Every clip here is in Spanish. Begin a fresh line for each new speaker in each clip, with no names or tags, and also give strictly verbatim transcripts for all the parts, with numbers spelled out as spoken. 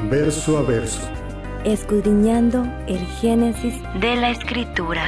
verso a verso,
escudriñando el génesis de la Escritura.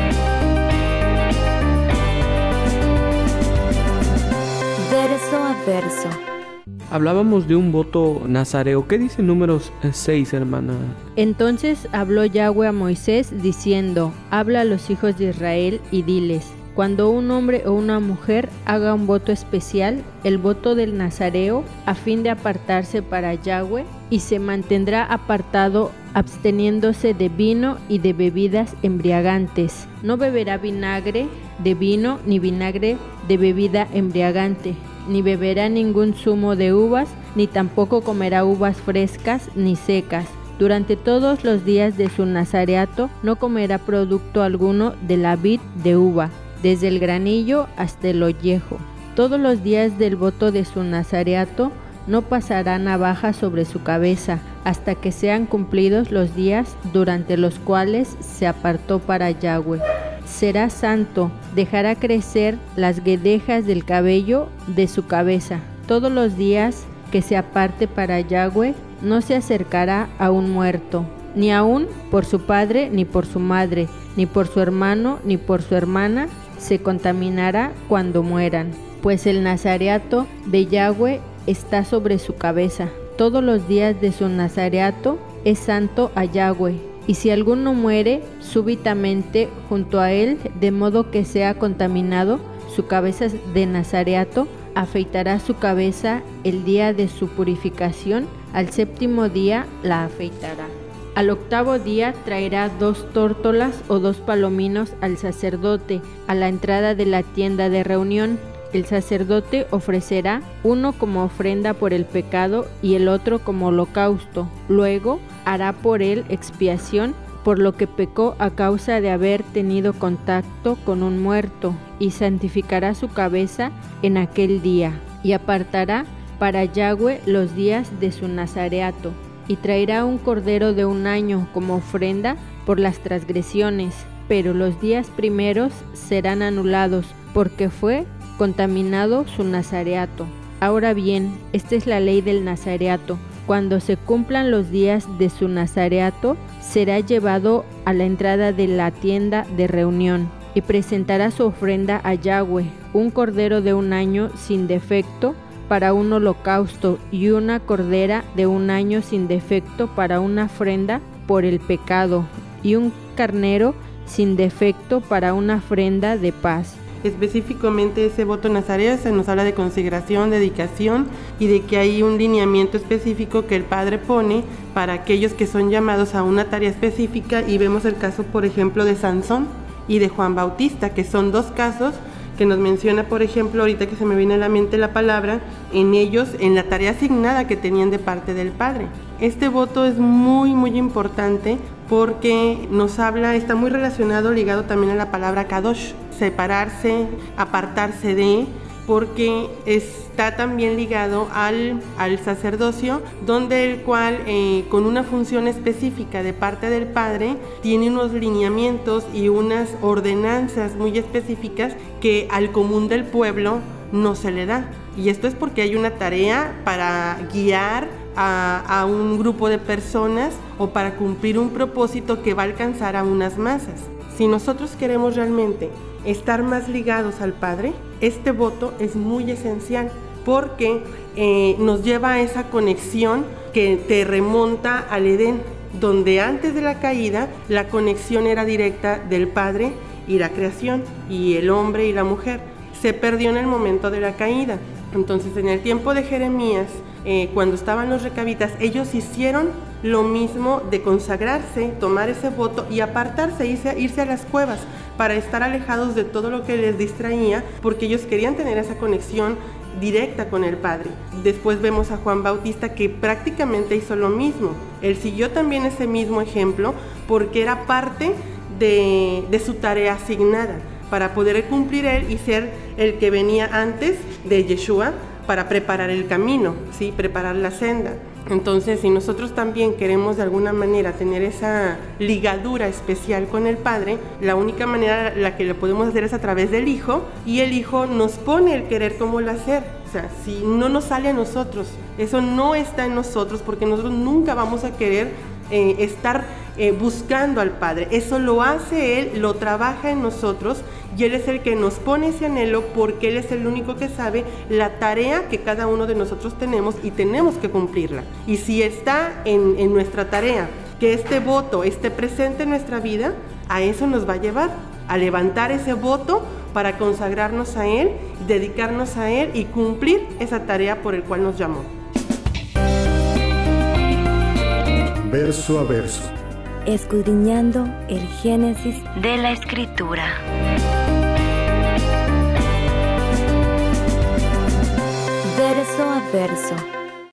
Verso a verso.
Hablábamos de un voto nazareo. ¿Qué dice Números seis, hermana?
Entonces habló Yahweh a Moisés diciendo: habla a los hijos de Israel y diles: cuando un hombre o una mujer haga un voto especial, el voto del nazareo, a fin de apartarse para Yahweh, y se mantendrá apartado absteniéndose de vino y de bebidas embriagantes. No beberá vinagre de vino ni vinagre de bebida embriagante, ni beberá ningún zumo de uvas, ni tampoco comerá uvas frescas ni secas. Durante todos los días de su nazareato no comerá producto alguno de la vid de uva, desde el granillo hasta el ollejo. Todos los días del voto de su nazareato no pasará navaja sobre su cabeza, hasta que sean cumplidos los días durante los cuales se apartó para Yahweh. Será santo, dejará crecer las guedejas del cabello de su cabeza. Todos los días que se aparte para Yahweh, no se acercará a un muerto, ni aun por su padre, ni por su madre, ni por su hermano, ni por su hermana, se contaminará cuando mueran, pues el nazareato de Yahweh está sobre su cabeza. Todos los días de su nazareato es santo a Yahweh. Y si alguno muere súbitamente junto a él, de modo que sea contaminado su cabeza de nazareato, afeitará su cabeza el día de su purificación, al séptimo día la afeitará. Al octavo día traerá dos tórtolas o dos palominos al sacerdote a la entrada de la tienda de reunión. El sacerdote ofrecerá uno como ofrenda por el pecado y el otro como holocausto. Luego hará por él expiación por lo que pecó a causa de haber tenido contacto con un muerto, y santificará su cabeza en aquel día, y apartará para Yahweh los días de su nazareato, y traerá un cordero de un año como ofrenda por las transgresiones, pero los días primeros serán anulados, porque fue contaminado su nazareato. Ahora bien, esta es la ley del nazareato. Cuando se cumplan los días de su nazareato, será llevado a la entrada de la tienda de reunión y presentará su ofrenda a Yahweh, un cordero de un año sin defecto para un holocausto y una cordera de un año sin defecto para una ofrenda por el pecado, y un carnero sin defecto para una ofrenda de paz.
Específicamente ese voto nazareo se nos habla de consagración, dedicación, y de que hay un lineamiento específico que el Padre pone para aquellos que son llamados a una tarea específica, y vemos el caso, por ejemplo, de Sansón y de Juan Bautista, que son dos casos que nos menciona, por ejemplo, ahorita que se me viene a la mente la palabra, en ellos, en la tarea asignada que tenían de parte del Padre. Este voto es muy, muy importante porque nos habla, está muy relacionado, ligado también a la palabra kadosh, separarse, apartarse de, porque está también ligado al, al sacerdocio, donde el cual eh, con una función específica de parte del Padre tiene unos lineamientos y unas ordenanzas muy específicas que al común del pueblo no se le da. Y esto es porque hay una tarea para guiar a, a un grupo de personas o para cumplir un propósito que va a alcanzar a unas masas. Si nosotros queremos realmente estar más ligados al Padre, este voto es muy esencial porque eh, nos lleva a esa conexión que te remonta al Edén, donde antes de la caída la conexión era directa del Padre y la creación, y el hombre y la mujer. Se perdió en el momento de la caída. Entonces, en el tiempo de Jeremías, eh, cuando estaban los recabitas, ellos hicieron lo mismo de consagrarse, tomar ese voto y apartarse, irse, irse a las cuevas para estar alejados de todo lo que les distraía, porque ellos querían tener esa conexión directa con el Padre. Después vemos a Juan Bautista, que prácticamente hizo lo mismo. Él siguió también ese mismo ejemplo porque era parte de, de su tarea asignada, para poder cumplir él y ser el que venía antes de Yeshua para preparar el camino, ¿sí? Preparar la senda. Entonces, si nosotros también queremos de alguna manera tener esa ligadura especial con el Padre, la única manera la que lo podemos hacer es a través del Hijo, y el Hijo nos pone el querer como el hacer. sea, si no nos sale a nosotros, eso no está en nosotros, porque nosotros nunca vamos a querer eh, estar eh, buscando al Padre. Eso lo hace Él, lo trabaja en nosotros, y Él es el que nos pone ese anhelo, porque Él es el único que sabe la tarea que cada uno de nosotros tenemos y tenemos que cumplirla. Y si está en, en nuestra tarea que este voto esté presente en nuestra vida, a eso nos va a llevar, a levantar ese voto para consagrarnos a Él, dedicarnos a Él y cumplir esa tarea por el cual nos llamó.
Verso a verso.
Escudriñando el génesis de la Escritura. Verso a verso.